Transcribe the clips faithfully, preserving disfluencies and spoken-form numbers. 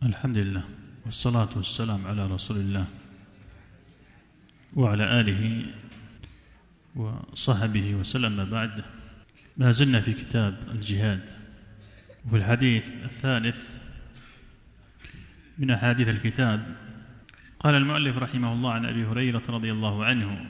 الحمد لله والصلاة والسلام على رسول الله وعلى آله وصحبه وسلم. بعد، ما زلنا في كتاب الجهاد، وفي الحديث الثالث من أحاديث الكتاب قال المؤلف رحمه الله عن أبي هريرة رضي الله عنه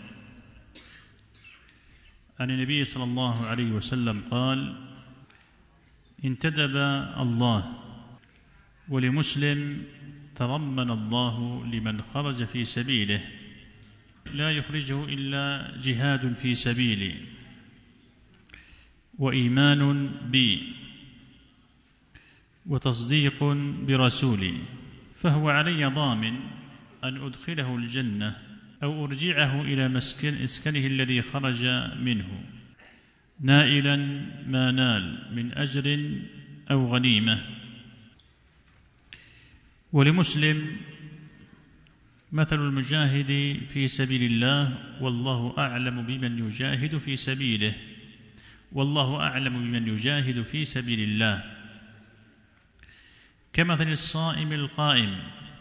عن النبي صلى الله عليه وسلم قال: انتدب الله ولمسلم تضمن الله لمن خرج في سبيله لا يخرجه إلا جهاد في سبيلي وإيمان بي وتصديق برسولي، فهو علي ضامن أن أدخله الجنة أو أرجعه إلى مسكن إسكنه الذي خرج منه، نائلا ما نال من أجر أو غنيمة. ولمسلم: مثل المجاهد في سبيل الله والله أعلم بمن يجاهد في سبيله والله أعلم بمن يجاهد في سبيل الله، كمثل الصائم القائم.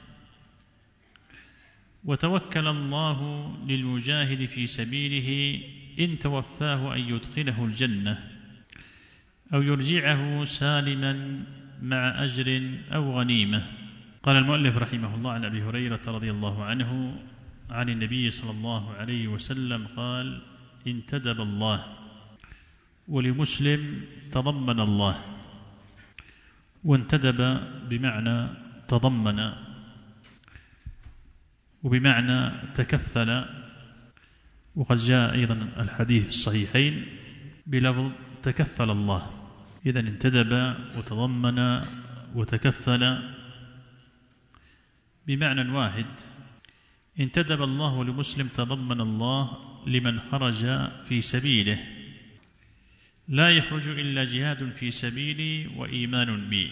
وتوكل الله للمجاهد في سبيله إن توفاه أن يدخله الجنة أو يرجعه سالما مع أجر أو غنيمة. قال المؤلف رحمه الله عن أبي هريرة رضي الله عنه عن النبي صلى الله عليه وسلم قال: انتدب الله ولمسلم تضمن الله. وانتدب بمعنى تضمن وبمعنى تكفل، وقد جاء أيضا الحديث في الصحيحين بلفظ تكفل الله. إذن انتدب وتضمن وتكفل بمعنى واحد. انتدب الله لمسلم تضمن الله لمن خرج في سبيله لا يخرج إلا جهاد في سبيلي وإيمان بي،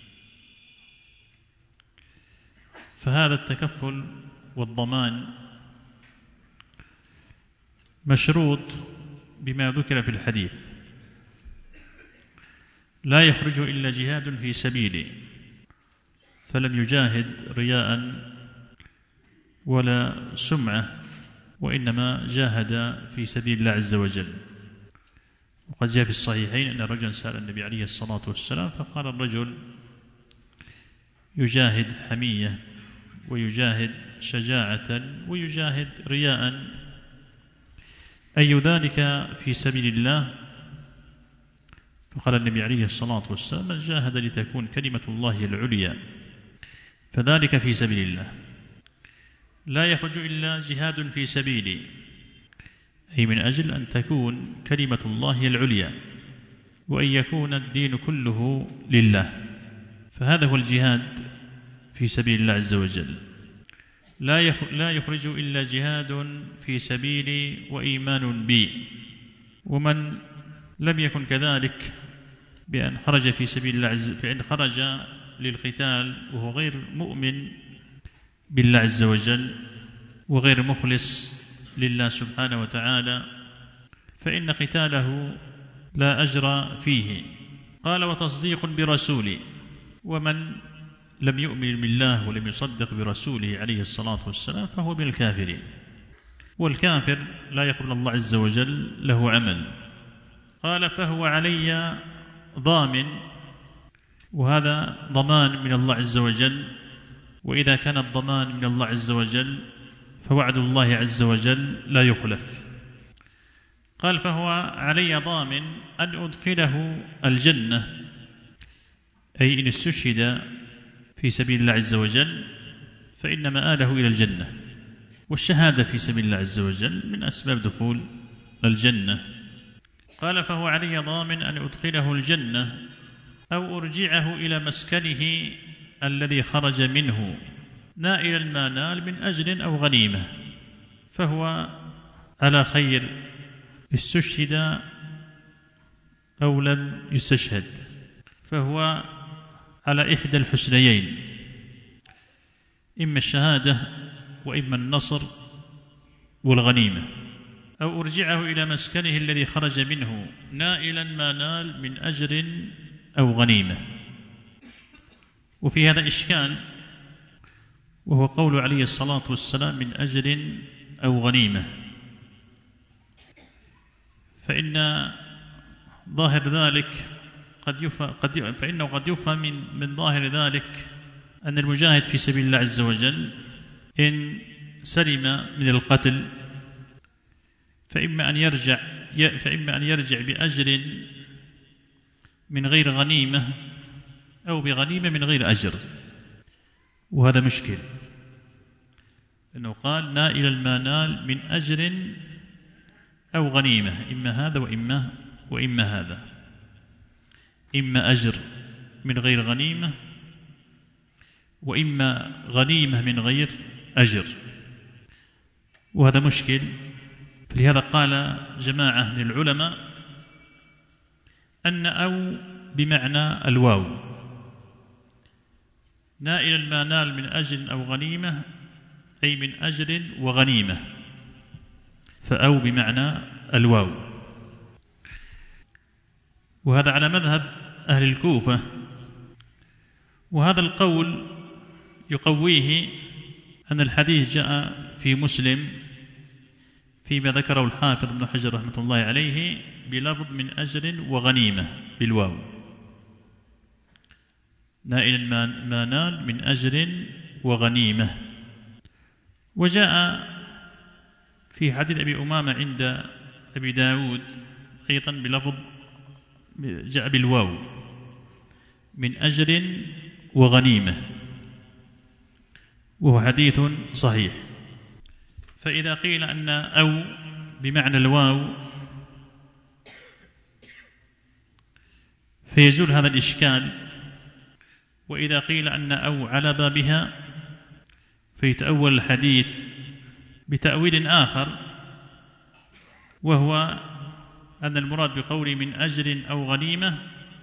فهذا التكفل والضمان مشروط بما ذكر في الحديث: لا يخرج إلا جهاد في سبيلي، فلم يجاهد رياء ولا سمعة، وإنما جاهد في سبيل الله عز وجل. وقد جاء في الصحيحين أن رجلا سأل النبي عليه الصلاة والسلام فقال الرجل: يجاهد حمية ويجاهد شجاعة ويجاهد رياء، أي ذلك في سبيل الله؟ فقال النبي عليه الصلاة والسلام: من جاهد لتكون كلمة الله العليا فذلك في سبيل الله. لا يخرج إلا جهاد في سبيلي، أي من أجل أن تكون كلمة الله العليا وأن يكون الدين كله لله، فهذا هو الجهاد في سبيل الله عز وجل. لا يخرج إلا جهاد في سبيلي وإيمان بي. ومن لم يكن كذلك بأن خرج في سبيل الله عز فإن خرج للقتال وهو غير مؤمن بالله عز وجل وغير مخلص لله سبحانه وتعالى فإن قتاله لا أجر فيه. قال: وتصديق برسولي. ومن لم يؤمن بالله ولم يصدق برسوله عليه الصلاة والسلام فهو من الكافرين، والكافر لا يقبل الله عز وجل له عمل. قال: فهو علي ضامن. وهذا ضمان من الله عز وجل، وإذا كان الضمان من الله عز وجل فوعد الله عز وجل لا يخلف. قال: فهو علي ضامن أن أدخله الجنة، أي إن استشهد في سبيل الله عز وجل فإن مآله إلى الجنة، والشهادة في سبيل الله عز وجل من أسباب دخول الجنة. قال: فهو علي ضامن أن أدخله الجنة أو أرجعه إلى مسكنه الذي خرج منه، نائلا ما نال من أجر أو غنيمة، فهو على خير، استشهد أو لم يستشهد، فهو على إحدى الحسنيين، إما الشهادة وإما النصر والغنيمة. أو أرجعه إلى مسكنه الذي خرج منه نائلا ما نال من أجر أو غنيمة. وفي هذا إشكال، وهو قول عليه الصلاة والسلام من أجر أو غنيمة، فإن ظاهر ذلك قد يفهم قد فإنه قد يفهم من من ظاهر ذلك أن المجاهد في سبيل الله عز وجل إن سلم من القتل فإما أن يرجع فإما أن يرجع بأجر من غير غنيمة أو بغنيمة من غير أجر، وهذا مشكل، لأنه قال نائل المنال من أجر أو غنيمة، إما هذا وإما وإما هذا، إما أجر من غير غنيمة وإما غنيمة من غير أجر، وهذا مشكل. فلهذا قال جماعة من العلماء أن أو بمعنى الواو، نائل المنال من أجر أو غنيمة أي من أجر وغنيمة، فأو بمعنى الواو. وهذا على مذهب أهل الكوفة، وهذا القول يقويه أن الحديث جاء في مسلم فيما ذكره الحافظ ابن حجر رحمة الله عليه بلفظ من أجر وغنيمة بالواو، نائل المنال من أجر وغنيمة. وجاء في حديث أبي أمامة عند أبي داود أيضا بلفظ جاء بالواو من أجر وغنيمة، وهو حديث صحيح. فإذا قيل أن أو بمعنى الواو فيزول هذا الإشكال، وإذا قيل أن أو على بابها فيتأول الحديث بتأويل آخر، وهو أن المراد بقول من أجر أو غنيمة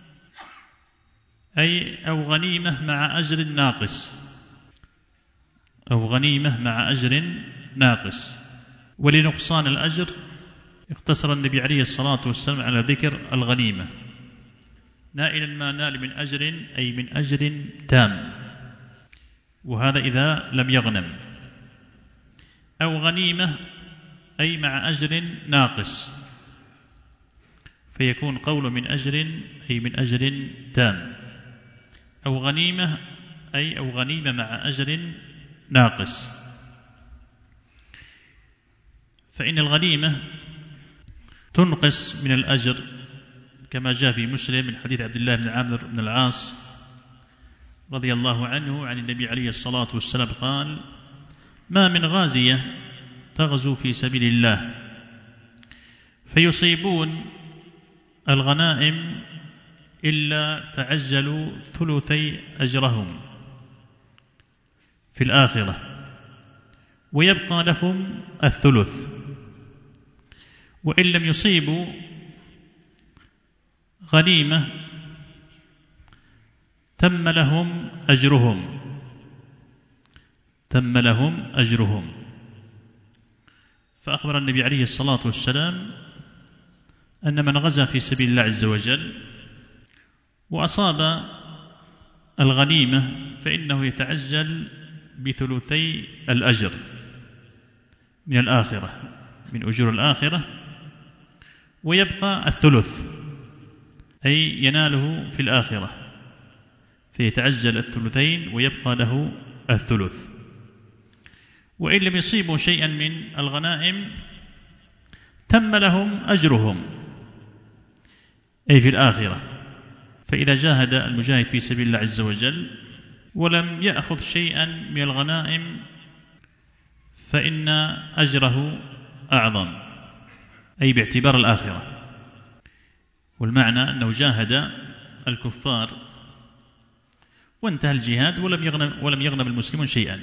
أي أو غنيمة مع أجر ناقص، أو غنيمة مع أجر ناقص. ولنقصان الأجر اقتصر النبي عليه الصلاة والسلام على ذكر الغنيمة، نائلا ما نال من أجر أي من أجر تام، وهذا إذا لم يغنم، أو غنيمة أي مع أجر ناقص، فيكون قول من أجر أي من أجر تام، أو غنيمة أي أو غنيمة مع أجر ناقص. فإن الغنيمة تنقص من الأجر كما جاء في مسلم من حديث عبد الله بن عامر بن العاص رضي الله عنه عن النبي عليه الصلاة والسلام قال: ما من غازية تغزو في سبيل الله فيصيبون الغنائم إلا تعجلوا ثلثي أجرهم في الآخرة ويبقى لهم الثلث، وإن لم يصيبوا غنيمة تم لهم أجرهم تم لهم أجرهم فأخبر النبي عليه الصلاة والسلام أن من غزا في سبيل الله عز وجل وأصاب الغنيمة فإنه يتعجل بثلثي الأجر من الآخرة من أجور الآخرة، ويبقى الثلث أي يناله في الآخرة، فيتعجل الثلثين ويبقى له الثلث. وإن لم يصيبوا شيئا من الغنائم تم لهم أجرهم أي في الآخرة. فإذا جاهد المجاهد في سبيل الله عز وجل ولم يأخذ شيئا من الغنائم فإن أجره أعظم أي باعتبار الآخرة. والمعنى أنه جاهد الكفار وانتهى الجهاد ولم يغنم, ولم يغنم المسلمون شيئا،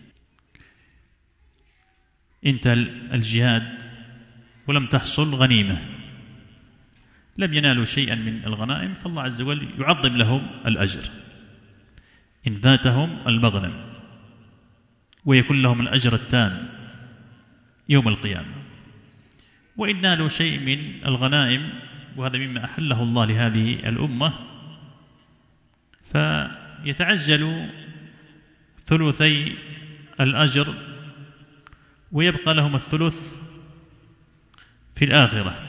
انتهى الجهاد ولم تحصل غنيمة، لم ينالوا شيئا من الغنائم، فالله عز وجل يعظم لهم الأجر إن فاتهم المغنم، ويكون لهم الأجر التام يوم القيامة. وإن نالوا شيء من الغنائم، وهذا مما أحله الله لهذه الأمة، يتعجل ثلثي الأجر ويبقى لهم الثلث في الآخرة.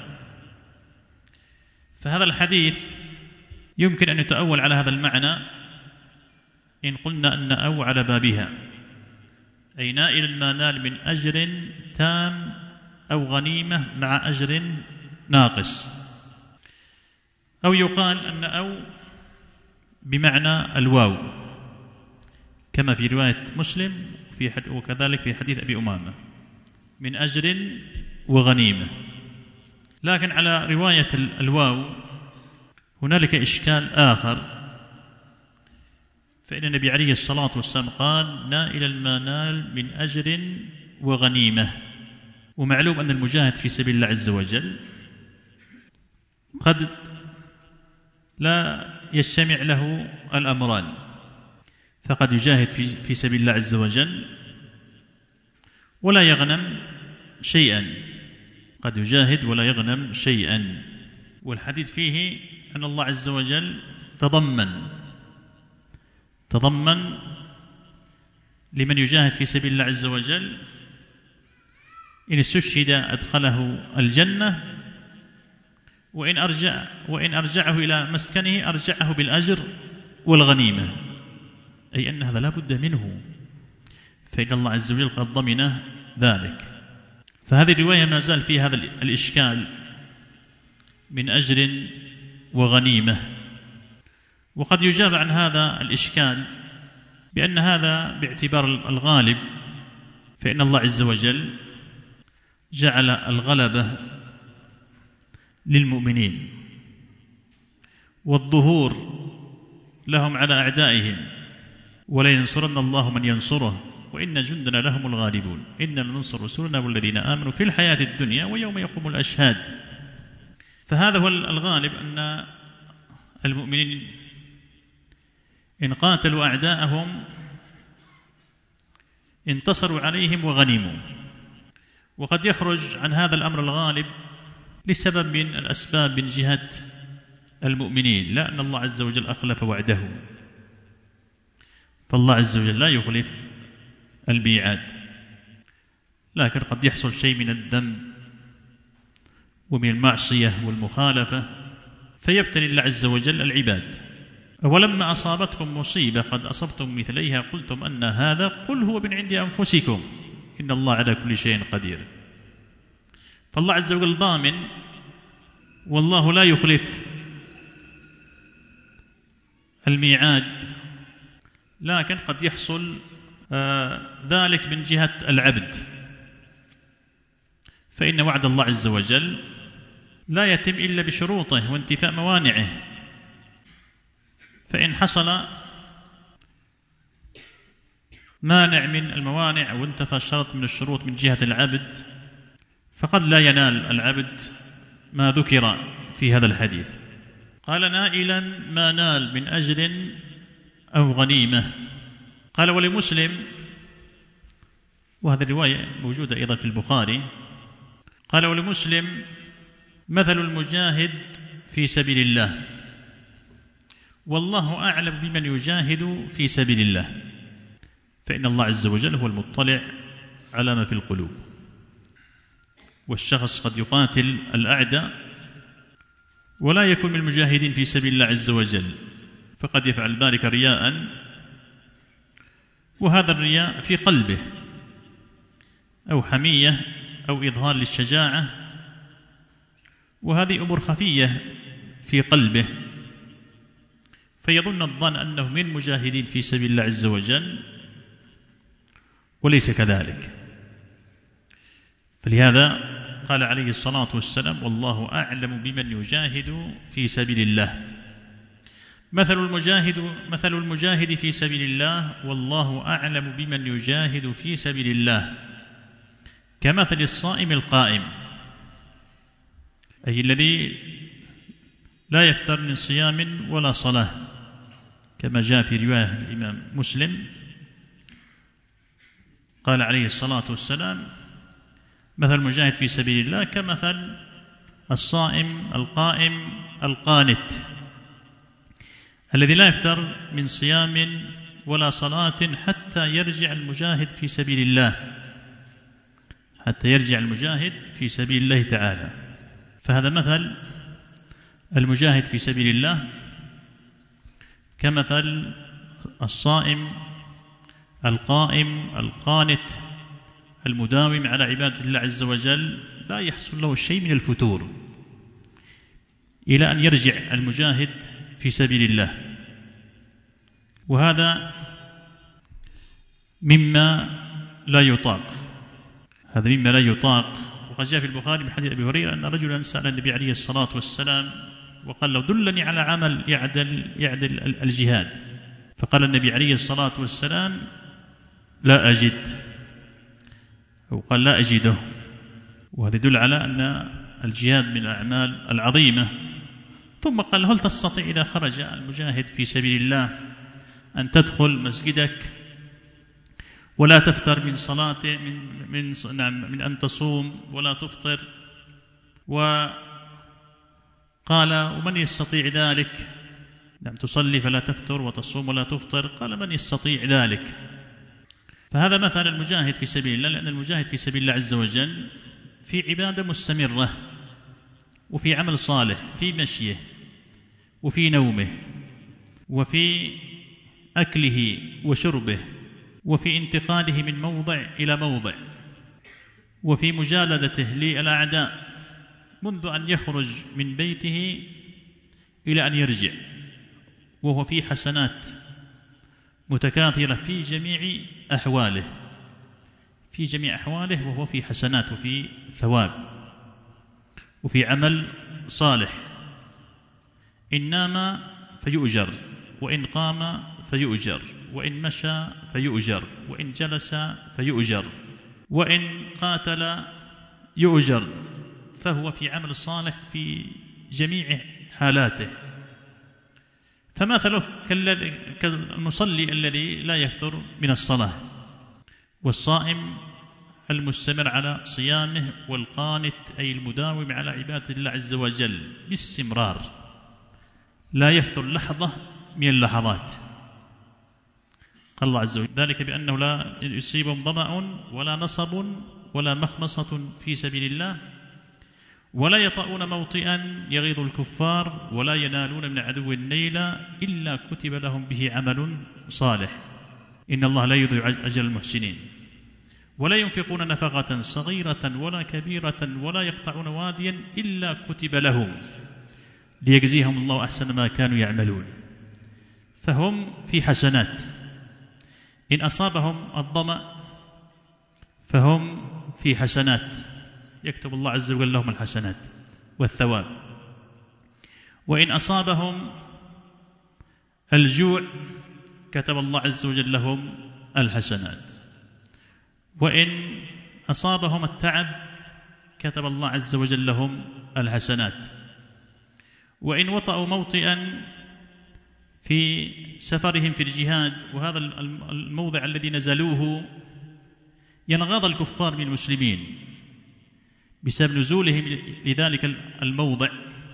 فهذا الحديث يمكن أن يتأول على هذا المعنى إن قلنا أن أو على بابها، أي نائل ما نال من أجر تام أو غنيمة مع أجر ناقص، أو يقال أن أو بمعنى الواو كما في رواية مسلم في وكذلك في حديث أبي أمامة من أجر وغنيمة. لكن على رواية الواو هنالك إشكال آخر، فإن النبي عليه الصلاة والسلام قال نائل المنال من أجر وغنيمة، ومعلوم أن المجاهد في سبيل الله عز وجل قد لا يجتمع له الأمران، فقد يجاهد في في سبيل الله عز وجل ولا يغنم شيئا، قد يجاهد ولا يغنم شيئا. والحديث فيه أن الله عز وجل تضمن تضمن لمن يجاهد في سبيل الله عز وجل إن استشهد أدخله الجنة، وإن أرجع وإن أرجعه إلى مسكنه أرجعه بالأجر والغنيمة، أي أن هذا لا بد منه، فإن الله عز وجل قد ضمن ذلك. فهذه الرواية ما زال فيها هذا الإشكال من أجر وغنيمة. وقد يجاب عن هذا الإشكال بأن هذا باعتبار الغالب، فإن الله عز وجل جعل الغلبة للمؤمنين والظهور لهم على أعدائهم، ولينصرن الله من ينصره وإن جندنا لهم الغالبون إنا لننصر رسلنا والذين آمنوا في الحياة الدنيا ويوم يقوم الأشهاد. فهذا هو الغالب، أن المؤمنين إن قاتلوا أعداءهم انتصروا عليهم وغنموا. وقد يخرج عن هذا الأمر الغالب لسبب من الأسباب من جهة المؤمنين، لا أن الله عز وجل أخلف وعده، فالله عز وجل لا يخلف البيعات، لكن قد يحصل شيء من الذنب ومن المعصية والمخالفة فيبتلي الله عز وجل العباد. ولما أصابتكم مصيبة قد أصبتم مثليها قلتم أن هذا قل هو من عند أنفسكم إن الله على كل شيء قدير. فالله عز وجل ضامن، والله لا يخلف الميعاد، لكن قد يحصل آه ذلك من جهة العبد، فإن وعد الله عز وجل لا يتم إلا بشروطه وانتفاء موانعه. فإن حصل مانع من الموانع وانتفى شرط من الشروط من جهة العبد فقد لا ينال العبد ما ذكر في هذا الحديث. قال نائلا ما نال من أجر أو غنيمة. قال ولمسلم، وهذه الرواية موجودة أيضا في البخاري، قال ولمسلم مثل المجاهد في سبيل الله والله أعلم بمن يجاهد في سبيل الله، فإن الله عز وجل هو المطلع على ما في القلوب. والشخص قد يقاتل الأعداء ولا يكون من المجاهدين في سبيل الله عز وجل، فقد يفعل ذلك رياء، وهذا الرياء في قلبه أو حمية أو إظهار للشجاعة، وهذه أمور خفية في قلبه، فيظن الظن أنه من مجاهدين في سبيل الله عز وجل وليس كذلك. فلهذا قال عليه الصلاة والسلام والله أعلم بمن يجاهد في سبيل الله. مثل المجاهد مثل المجاهد في سبيل الله والله أعلم بمن يجاهد في سبيل الله كمثل الصائم القائم، أي الذي لا يفتر من صيام ولا صلاة، كما جاء في رواية الإمام مسلم قال عليه الصلاة والسلام مثل المجاهد في سبيل الله كمثل الصائم القائم القانت، الذي لا يفتر من صيام ولا صلاة حتى يرجع المجاهد في سبيل الله، حتى يرجع المجاهد في سبيل الله تعالى. فهذا مثل المجاهد في سبيل الله كمثل الصائم القائم القانت المداوم على عبادة الله عز وجل، لا يحصل له شيء من الفتور إلى أن يرجع المجاهد في سبيل الله. وهذا مما لا يطاق، هذا مما لا يطاق. وقد جاء في البخاري من حديث أبي هريرة أن رجلا سأل النبي عليه الصلاة والسلام وقال له دلني على عمل يعدل, يعدل الجهاد، فقال النبي عليه الصلاة والسلام لا أجد، أو قال لا أجده. وهذا يدل على أن الجهاد من الأعمال العظيمة. ثم قال هل تستطيع إذا خرج المجاهد في سبيل الله أن تدخل مسجدك ولا تفتر من صلاة من من نعم من أن تصوم ولا تفطر؟ وقال ومن يستطيع ذلك؟ نعم تصلي فلا تفتر وتصوم ولا تفطر. قال من يستطيع ذلك؟ فهذا مثل المجاهد في سبيل الله، لأن المجاهد في سبيل الله عز وجل في عبادة مستمرة وفي عمل صالح، في مشيه وفي نومه وفي أكله وشربه وفي انتقاله من موضع إلى موضع وفي مجالدته للأعداء منذ أن يخرج من بيته إلى أن يرجع، وهو في حسنات متكاثرة في جميع أحواله، في جميع أحواله وهو في حسنات وفي ثواب وفي عمل صالح. إن نام فيؤجر، وإن قام فيؤجر، وإن مشى فيؤجر، وإن جلس فيؤجر، وإن قاتل يؤجر. فهو في عمل صالح في جميع حالاته. فمثله كالمصلي الذي لا يفتر من الصلاة، والصائم المستمر على صيامه، والقانت أي المداوم على عبادة الله عز وجل باستمرار لا يفتر لحظة من اللحظات. قال الله عز وجل ذلك بأنه لا يصيبهم ظمأ ولا نصب ولا مخمصة في سبيل الله ولا يطؤون موطئا يغيظ الكفار ولا ينالون من عدو نيلا إلا كتب لهم به عمل صالح إن الله لا يضيع أجر المحسنين ولا ينفقون نفقة صغيرة ولا كبيرة ولا يقطعون واديا إلا كتب لهم ليجزيهم الله أحسن ما كانوا يعملون. فهم في حسنات، إن أصابهم الظمأ فهم في حسنات يكتب الله عز وجل لهم الحسنات والثواب، وإن أصابهم الجوع كتب الله عز وجل لهم الحسنات، وإن أصابهم التعب كتب الله عز وجل لهم الحسنات، وإن وطئوا موطئا في سفرهم في الجهاد، وهذا الموضع الذي نزلوه ينغاض الكفار من المسلمين بسبب نزولهم لذلك الموضع،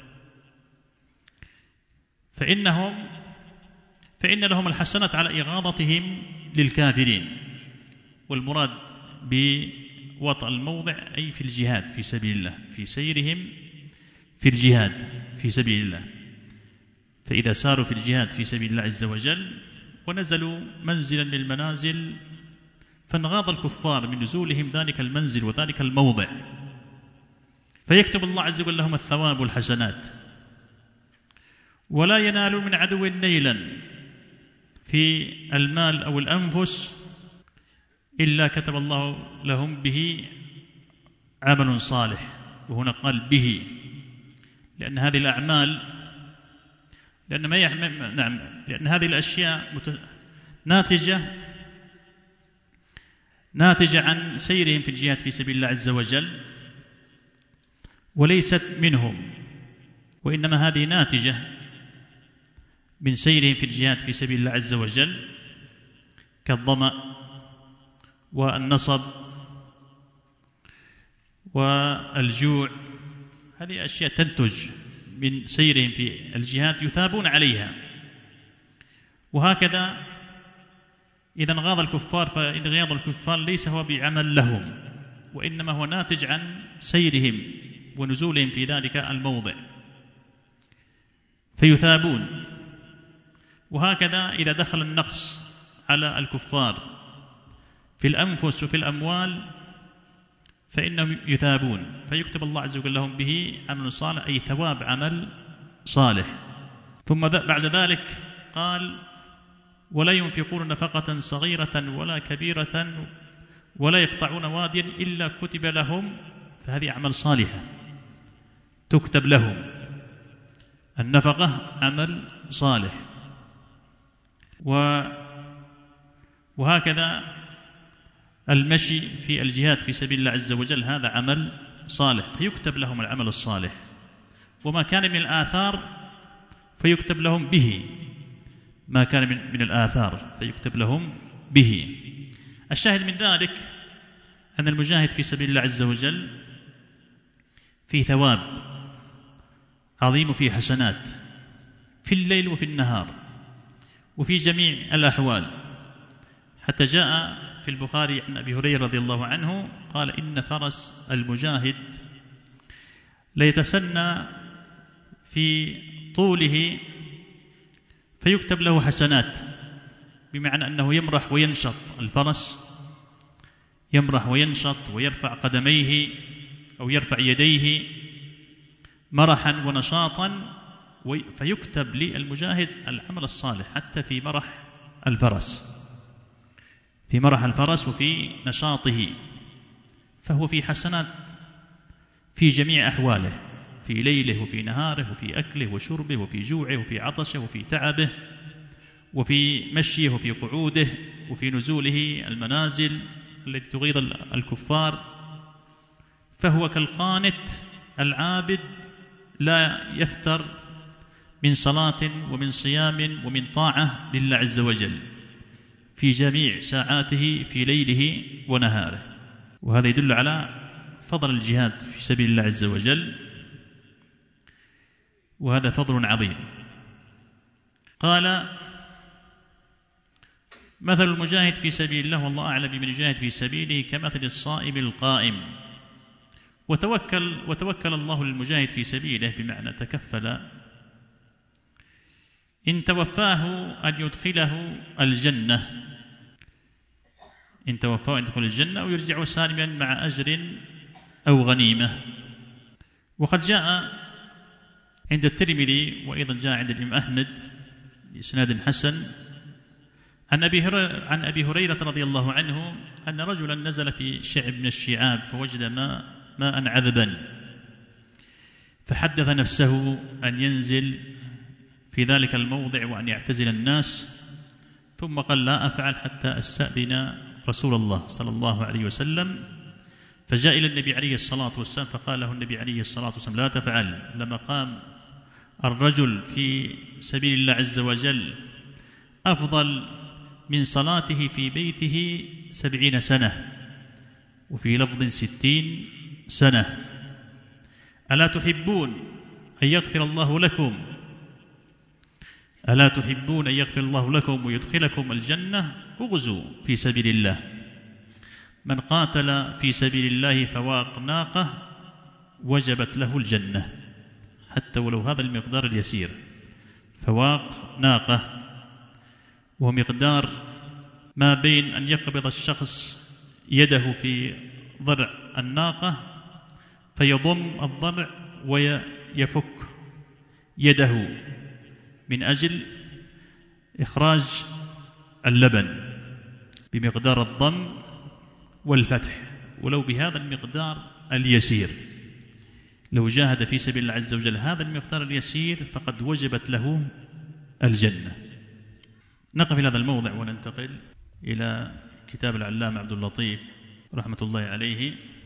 فإنهم فإن لهم الحسنة على إغاظتهم للكافرين. والمراد بوطأ الموضع أي في الجهاد في سبيل الله، في سيرهم في الجهاد في سبيل الله. فإذا ساروا في الجهاد في سبيل الله عز وجل ونزلوا منزلا للمنازل فانغاض الكفار من نزولهم ذلك المنزل وذلك الموضع، فيكتب الله عز وجل لهم الثواب والحسنات. ولا ينالون من عدو نيلا في المال أو الأنفس إلا كتب الله لهم به عمل صالح. وهنا قال به لأن هذه الأعمال لأن ما يح... نعم لأن هذه الأشياء مت... ناتجة ناتجة عن سيرهم في الجهاد في سبيل الله عز وجل وليست منهم، وإنما هذه ناتجة من سيرهم في الجهاد في سبيل الله عز وجل كالظمأ والنصب والجوع. هذه أشياء تنتج من سيرهم في الجهاد يثابون عليها وهكذا إذا انغاض الكفار فانغياض الكفار ليس هو بعمل لهم، وإنما هو ناتج عن سيرهم ونزولهم في ذلك الموضع فيثابون. وهكذا إذا دخل النقص على الكفار في الأنفس وفي الأموال فإنهم يثابون، فيكتب الله عز وجل لهم به عمل صالح، أي ثواب عمل صالح. ثم بعد ذلك قال: ولا ينفقون نفقة صغيرة ولا كبيرة ولا يقطعون واديا إلا كتب لهم، فهذه أعمال صالحة تكتب لهم. النفقة عمل صالح. وهكذا المشي في الجهاد في سبيل الله عز وجل هذا عمل صالح فيكتب لهم العمل الصالح، وما كان من الآثار فيكتب لهم به، ما كان من, من الآثار فيكتب لهم به. الشاهد من ذلك أن المجاهد في سبيل الله عز وجل في ثواب عظيم وفي حسنات في الليل وفي النهار وفي جميع الأحوال، حتى جاء في البخاري عن أبي هريرة رضي الله عنه قال: إن فرس المجاهد ليتسنى في طوله فيكتب له حسنات، بمعنى أنه يمرح وينشط، الفرس يمرح وينشط ويرفع قدميه أو يرفع يديه مرحا ونشاطا، فيكتب للمجاهد العمل الصالح حتى في مرح الفرس، في مرح الفرس وفي نشاطه، فهو في حسنات في جميع أحواله، في ليله وفي نهاره وفي أكله وشربه وفي جوعه وفي عطشه وفي تعبه وفي مشيه وفي قعوده وفي نزوله المنازل التي تغيظ الكفار، فهو كالقانت العابد لا يفتر من صلاة ومن صيام ومن طاعة لله عز وجل في جميع ساعاته في ليله ونهاره. وهذا يدل على فضل الجهاد في سبيل الله عز وجل، وهذا فضل عظيم. قال: مثل المجاهد في سبيل الله والله أعلم بمن يجاهد في سبيله كمثل الصائم القائم. وتوكل وتوكل الله للمجاهد في سبيله بمعنى تكفل، إن توفاه أن يدخله الجنة، إن توفاه أن يدخل الجنة أو يرجع سالما مع أجر أو غنيمة. وقد جاء عند الترمذي وأيضا جاء عند الإمام أحمد بإسناد حسن عن أبي عن أبي هريرة رضي الله عنه أن رجلا نزل في شعب من الشعاب فوجد ماء ماء عذبا، فحدث نفسه أن ينزل في ذلك الموضع وأن يعتزل الناس، ثم قال: لا أفعل حتى أستأذن رسول الله صلى الله عليه وسلم. فجاء إلى النبي عليه الصلاة والسلام فقال له النبي عليه الصلاة والسلام: لا تفعل، لما قام الرجل في سبيل الله عز وجل أفضل من صلاته في بيته سبعين سنة، وفي لفظ ستين سنة. ألا تحبون أن يغفر الله لكم ألا تحبون أن يغفر الله لكم ويدخلكم الجنة؟ اغزوا في سبيل الله. من قاتل في سبيل الله فواق ناقة وجبت له الجنة، حتى ولو هذا المقدار اليسير. فواق ناقة ومقدار ما بين أن يقبض الشخص يده في ضرع الناقة فيضم الضرع ويفك يده من أجل إخراج اللبن بمقدار الضم والفتح، ولو بهذا المقدار اليسير. لو جاهد في سبيل الله عز وجل هذا المقدار اليسير فقد وجبت له الجنة. نقف إلى هذا الموضع وننتقل إلى كتاب العلامة عبد اللطيف رحمة الله عليه.